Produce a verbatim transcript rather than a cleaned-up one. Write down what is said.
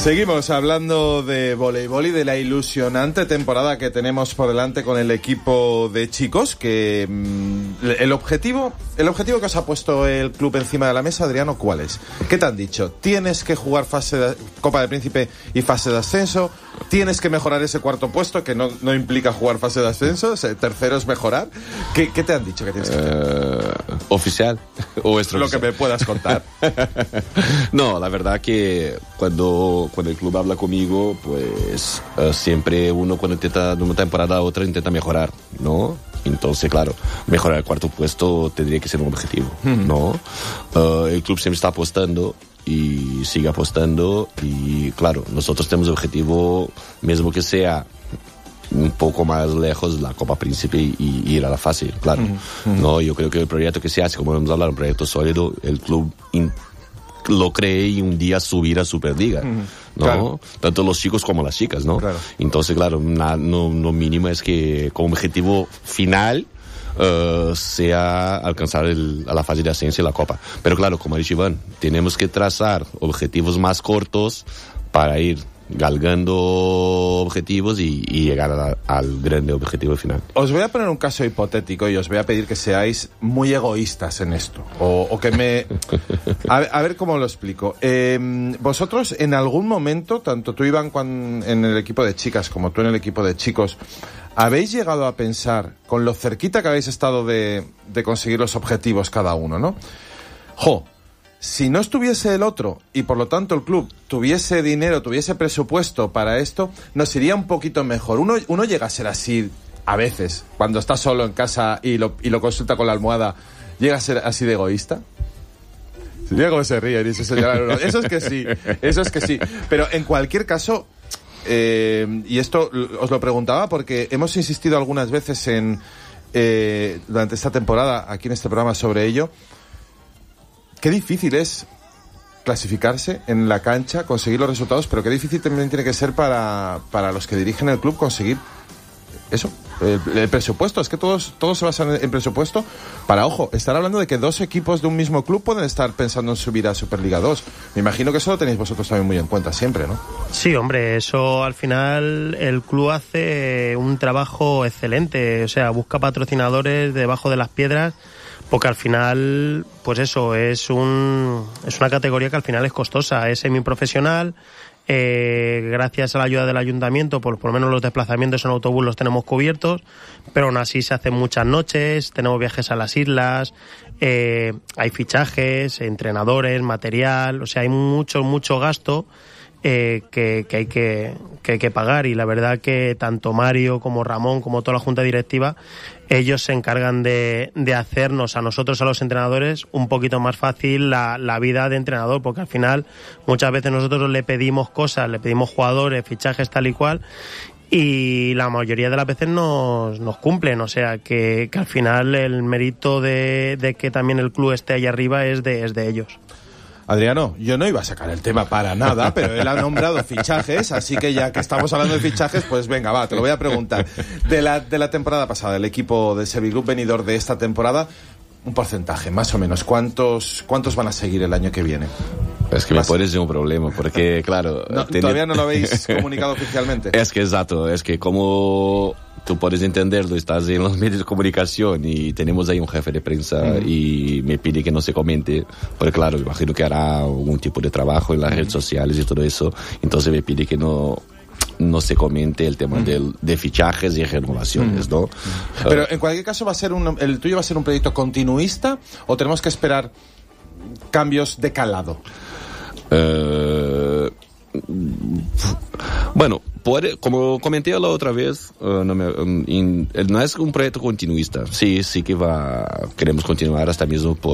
Seguimos hablando de voleibol y de la ilusionante temporada que tenemos por delante con el equipo de chicos, que mmm, el objetivo, el objetivo que os ha puesto el club encima de la mesa, Adriano, ¿cuál es? ¿Qué te han dicho? ¿Tienes que jugar fase de Copa del Príncipe y fase de ascenso? ¿Tienes que mejorar ese cuarto puesto, que no, no implica jugar fase de ascenso? ¿El tercero es mejorar? ¿Qué, qué te han dicho que tienes que hacer? Uh, ¿Oficial? ¿O Lo que me puedas contar. No, la verdad que cuando... Cuando el club habla conmigo, pues uh, siempre uno cuando intenta de una temporada a otra intenta mejorar, ¿no? Entonces, claro, mejorar el cuarto puesto tendría que ser un objetivo, mm. ¿no? Uh, el club siempre está apostando y sigue apostando y, claro, nosotros tenemos el objetivo, mismo que sea un poco más lejos, la Copa Príncipe y, y ir a la fase, claro. Mm. ¿No? Yo creo que el proyecto que se hace, como hemos hablado, un proyecto sólido, el club... In- lo cree y un día subir a Superliga, mm, ¿no? Claro. Tanto los chicos como las chicas, ¿no? Claro. Entonces, claro, na, no, no mínimo es que como objetivo final uh, sea alcanzar el, a la fase de ascenso y la Copa. Pero claro, como ha dicho Iván, tenemos que trazar objetivos más cortos para ir galgando objetivos y, y llegar a, al grande objetivo final. Os voy a poner un caso hipotético y os voy a pedir que seáis muy egoístas en esto, o, o que me... A, a ver cómo lo explico. Eh, vosotros en algún momento, tanto tú, Iván, cuando, en el equipo de chicas, como tú en el equipo de chicos, ¿habéis llegado a pensar, con lo cerquita que habéis estado de, de conseguir los objetivos cada uno, ¿no? ¡Jo! Si no estuviese el otro y por lo tanto el club tuviese dinero, tuviese presupuesto para esto, nos iría un poquito mejor. Uno, uno llega a ser así a veces, cuando está solo en casa y lo, y lo consulta con la almohada, llega a ser así de egoísta. Mira cómo se ríe y dice, señora, no, no, eso es que sí, eso es que sí. Pero en cualquier caso, eh, y esto os lo preguntaba porque hemos insistido algunas veces en eh, durante esta temporada, aquí en este programa, sobre ello. Qué difícil es clasificarse en la cancha, conseguir los resultados, pero qué difícil también tiene que ser para, para los que dirigen el club conseguir eso, el, el presupuesto. Es que todos, todos se basan en presupuesto para, ojo, estar hablando de que dos equipos de un mismo club pueden estar pensando en subir a Superliga dos. Me imagino que eso lo tenéis vosotros también muy en cuenta siempre, ¿no? Sí, hombre, eso al final el club hace un trabajo excelente, o sea, busca patrocinadores debajo de las piedras, porque al final, pues eso, es un es una categoría que al final es costosa, es semiprofesional. Eh, gracias a la ayuda del ayuntamiento, por, por lo menos los desplazamientos en autobús los tenemos cubiertos, pero aún así se hacen muchas noches, tenemos viajes a las islas, eh, hay fichajes, entrenadores, material, o sea, hay mucho, mucho gasto eh, que, que, hay que, que hay que pagar, y la verdad que tanto Mario como Ramón, como toda la junta directiva, ellos se encargan de, de hacernos a nosotros, a los entrenadores, un poquito más fácil la, la vida de entrenador, porque al final muchas veces nosotros le pedimos cosas, le pedimos jugadores, fichajes tal y cual, y la mayoría de las veces nos, nos cumplen, o sea que, que al final el mérito de, de que también el club esté ahí arriba es de, es de ellos. Adriano, yo no iba a sacar el tema para nada, pero él ha nombrado fichajes, así que ya que estamos hablando de fichajes, pues venga, va, te lo voy a preguntar. De la, de la temporada pasada, el equipo del Serviclub venidor de esta temporada, un porcentaje, más o menos, ¿cuántos cuántos van a seguir el año que viene? Es que me pones un problema, porque claro... No, ten... ¿Todavía no lo habéis comunicado oficialmente? Es que exacto, es que como... Tú puedes entenderlo, estás en los medios de comunicación y tenemos ahí un jefe de prensa mm. y me pide que no se comente, porque claro, imagino que hará algún tipo de trabajo en las mm. redes sociales y todo eso, entonces me pide que no no se comente el tema mm. de, de fichajes y renovaciones, mm. ¿no? Pero en cualquier caso, va a ser un, ¿el tuyo va a ser un proyecto continuista o tenemos que esperar cambios de calado? Uh, bueno, puede, como comenté la otra vez, uh, no, me, um, in, no es un proyecto continuista. Sí, sí que va, queremos continuar hasta mismo por